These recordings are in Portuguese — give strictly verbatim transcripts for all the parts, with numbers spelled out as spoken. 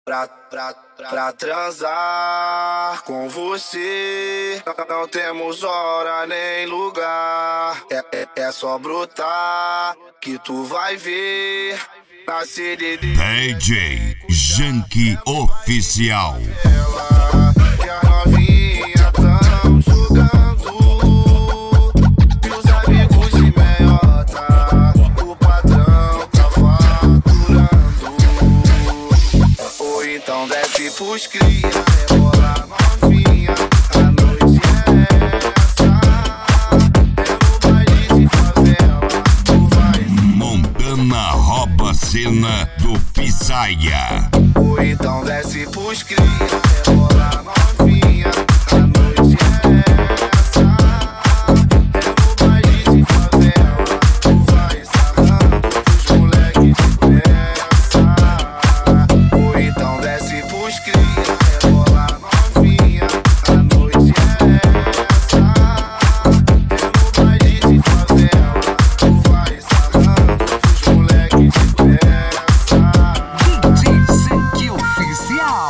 Pra, pra, pra transar com você, não temos hora nem lugar. É, é, é só brotar que tu vai ver na C D D. D J Janky Oficial. Ela, que a novinha tão jogando, e os amigos de meiota, o patrão tá faturando. Ou então desce pros cria, rebola novinha, a noite é essa, é no baile de favela, tu vai. Montana rouba a cena do Pisaia. Ou então desce pros cria, rebola novinha, a noite é essa, é no baile de favela, tu vai sarrando pros moleque de peça. Ou então desce pros cria, rebola novinha, a noite é essa, é no baile de favela, tu vai sarrando pros moleque de peça. D J Janky Oficial.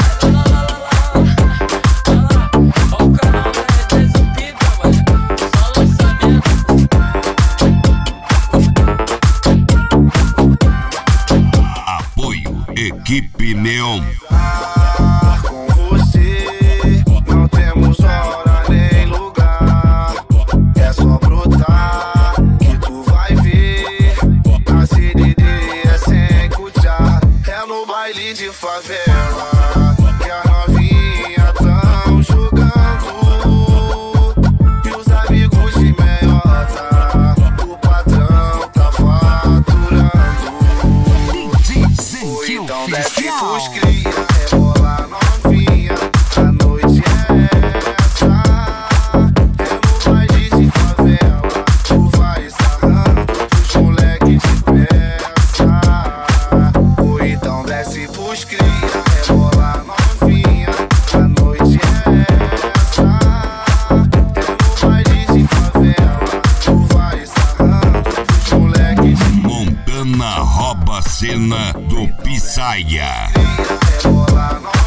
Apoio Equipe Neon. Com você, não temos hora nem lugar. É só brotar que tu vai ver. A C D D é sem cuchar, é no baile de favela que a novinha tão jogando, e os amigos de meiota, o patrão tá faturando. D J Ou Janky então desce pros Oficial. cria, rebola novinha, a noite é essa, é no baile de favela, tu vai sarrando pros moleque de peça. Ou então desce pros cria, rebola novinha, a noite é essa, é no baile de favela, tu vai sarrando pros moleque de Montana rouba a cena do Pisaia. rebola novinha.